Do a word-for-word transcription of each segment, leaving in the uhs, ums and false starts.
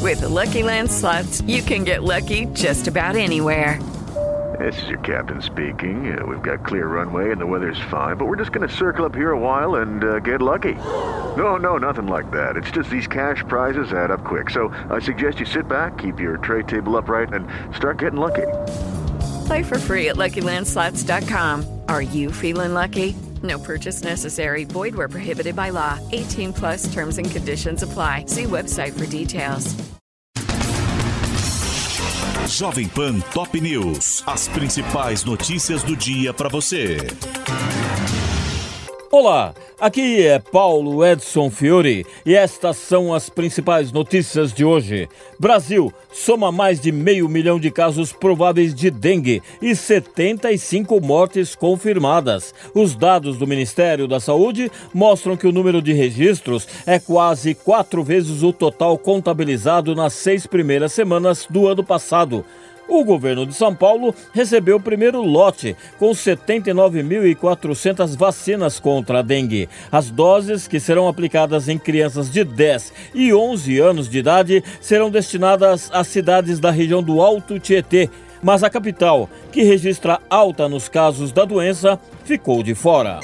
With the Lucky Land Slots, you can get lucky just about anywhere. This is your captain speaking. Uh, we've got clear runway and the weather's fine, but we're just going to circle up here a while and uh, get lucky. No, no, nothing like that. It's just these cash prizes add up quick. So I suggest you sit back, keep your tray table upright, and start getting lucky. Play for free at Lucky Land Slots dot com. Are you feeling lucky? No purchase necessary. Void where prohibited by law. eighteen plus terms and conditions apply. See website for details. Jovem Pan Top News. As principais notícias do dia para você. Olá, aqui é Paulo Edson Fiore e estas são as principais notícias de hoje. Brasil soma mais de meio milhão de casos prováveis de dengue e setenta e cinco mortes confirmadas. Os dados do Ministério da Saúde mostram que o número de registros é quase quatro vezes o total contabilizado nas seis primeiras semanas do ano passado. O governo de São Paulo recebeu o primeiro lote, com setenta e nove mil e quatrocentas vacinas contra a dengue. As doses, que serão aplicadas em crianças de dez e onze anos de idade, serão destinadas às cidades da região do Alto Tietê. Mas a capital, que registra alta nos casos da doença, ficou de fora.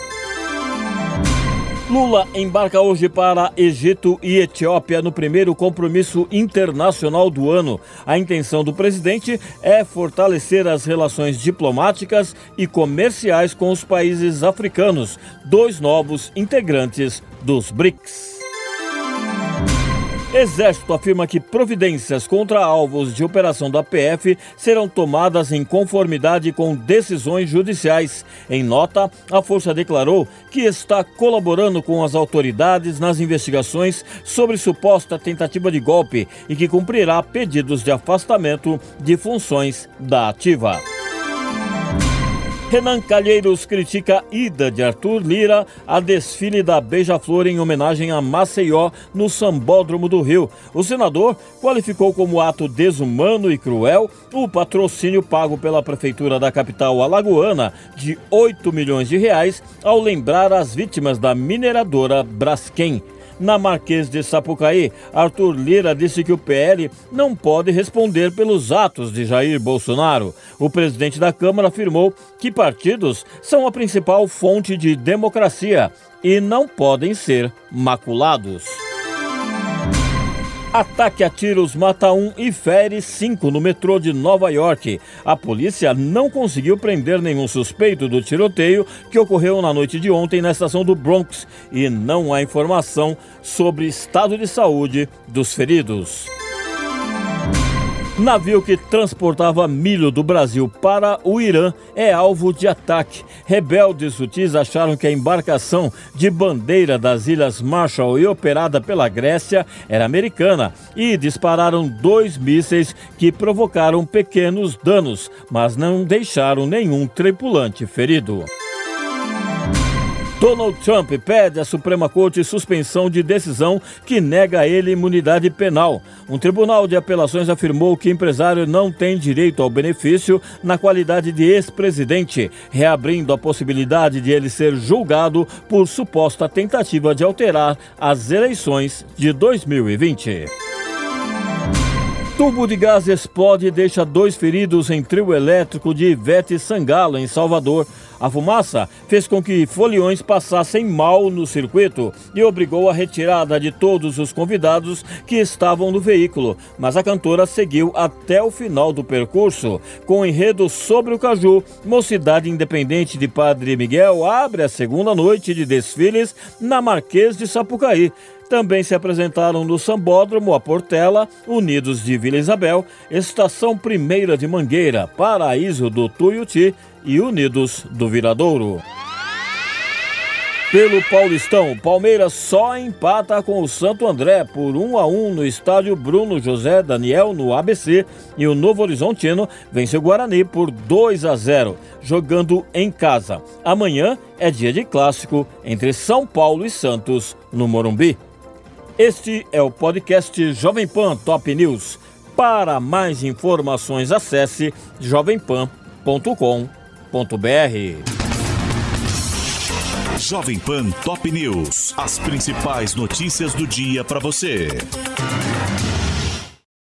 Lula embarca hoje para Egito e Etiópia no primeiro compromisso internacional do ano. A intenção do presidente é fortalecer as relações diplomáticas e comerciais com os países africanos, dois novos integrantes dos BRICS. Exército afirma que providências contra alvos de operação da P F serão tomadas em conformidade com decisões judiciais. Em nota, a força declarou que está colaborando com as autoridades nas investigações sobre suposta tentativa de golpe e que cumprirá pedidos de afastamento de funções da ativa. Renan Calheiros critica a ida de Arthur Lira a desfile da Beija-Flor em homenagem a Maceió no Sambódromo do Rio. O senador qualificou como ato desumano e cruel o patrocínio pago pela prefeitura da capital alagoana de oito milhões de reais ao lembrar as vítimas da mineradora Braskem. Na Marquês de Sapucaí, Arthur Lira disse que o P L não pode responder pelos atos de Jair Bolsonaro. O presidente da Câmara afirmou que partidos são a principal fonte de democracia e não podem ser maculados. Ataque a tiros mata um e fere cinco no metrô de Nova York. A polícia não conseguiu prender nenhum suspeito do tiroteio que ocorreu na noite de ontem na estação do Bronx e não há informação sobre estado de saúde dos feridos. Navio que transportava milho do Brasil para o Irã é alvo de ataque. Rebeldes hutis acharam que a embarcação de bandeira das Ilhas Marshall e operada pela Grécia era americana e dispararam dois mísseis que provocaram pequenos danos, mas não deixaram nenhum tripulante ferido. Donald Trump pede à Suprema Corte suspensão de decisão que nega a ele imunidade penal. Um tribunal de apelações afirmou que o empresário não tem direito ao benefício na qualidade de ex-presidente, reabrindo a possibilidade de ele ser julgado por suposta tentativa de alterar as eleições de dois mil e vinte. Tubo de gás explode e deixa dois feridos em trio elétrico de Ivete Sangalo, em Salvador. A fumaça fez com que foliões passassem mal no circuito e obrigou a retirada de todos os convidados que estavam no veículo, mas a cantora seguiu até o final do percurso. Com o enredo Sobre o Caju, Mocidade Independente de Padre Miguel abre a segunda noite de desfiles na Marquês de Sapucaí. Também se apresentaram no Sambódromo, a Portela, Unidos de Vila Isabel, Estação Primeira de Mangueira, Paraíso do Tuiuti e Unidos do Viradouro. Pelo Paulistão, o Palmeiras só empata com o Santo André por um a um no estádio Bruno José Daniel, no A B C, e o Novo Horizontino vence o Guarani por dois a zero, jogando em casa. Amanhã é dia de clássico entre São Paulo e Santos, no Morumbi. Este é o podcast Jovem Pan Top News. Para mais informações, acesse jovem pan ponto com ponto b r. Jovem Pan Top News. As principais notícias do dia para você.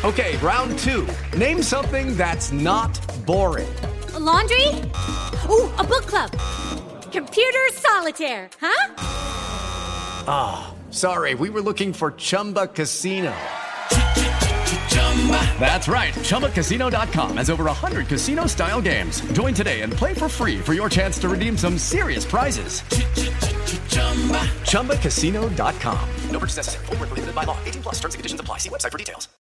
Okay, round two. Name something that's not boring. A laundry? Ooh, a book club. Computer solitaire, huh? Ah, oh, sorry, we were looking for Chumba Casino. That's right, Chumba Casino dot com has over one hundred casino-style games. Join today and play for free for your chance to redeem some serious prizes. Chumba Casino dot com. No purchase necessary. Void where prohibited by law. eighteen plus terms and conditions apply. See website for details.